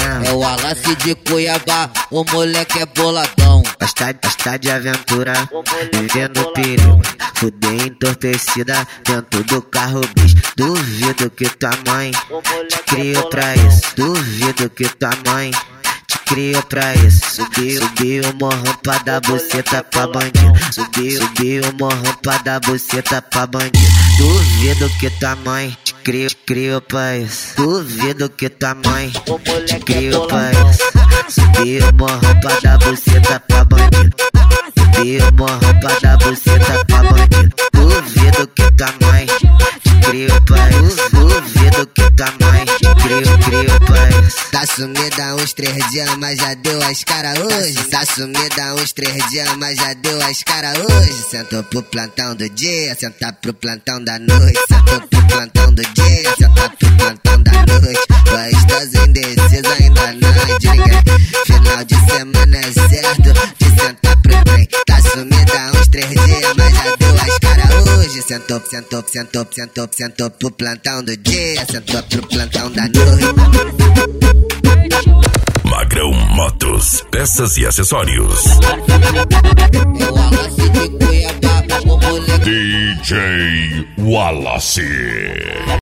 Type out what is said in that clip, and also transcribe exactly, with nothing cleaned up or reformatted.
mesmo. É o Wallace de Cuiabá, o moleque é boladão. Gosta, gosta de aventura, vivendo perigo. Fuder entorpecida dentro do carro bis. Duvido que tua mãe te criou pra isso. Duvido que tua mãe te criou pra isso. Subiu, subiu o morrão pra dar buceta pra bandido. Subiu, subiu o morrão pra dar buceta pra bandido. Duvido que tua mãe te criou, te criou pra isso. Duvido que tua mãe te criou pra isso. Subiu o morrão pra dar buceta pra bandido. Subiu o morrão pra dar buceta pra bandido. Duvido que tua mãe te criou pra isso. Duvido que tua mãe te criou, criou pra isso. Tá sumida há uns três dias, mas já deu as cara hoje. Tá sumida há uns três dias, mas já deu as cara hoje. Sentou pro plantão do dia, sentar pro plantão da noite. Sentou pro plantão do dia, sentar pro plantão da noite. Gostosa indecisa, ainda não de ninguém. Final de semana é certo de sentar pro trem. Tá sumida há uns três dias, mas já deu as cara hoje. Sentou, sentou, sentou, sentou, sentou pro plantão do dia, sentou pro plantão da noite. Magrão Motos, peças e acessórios. É o Wallace de Cuiabá, o moleque D J Wallace.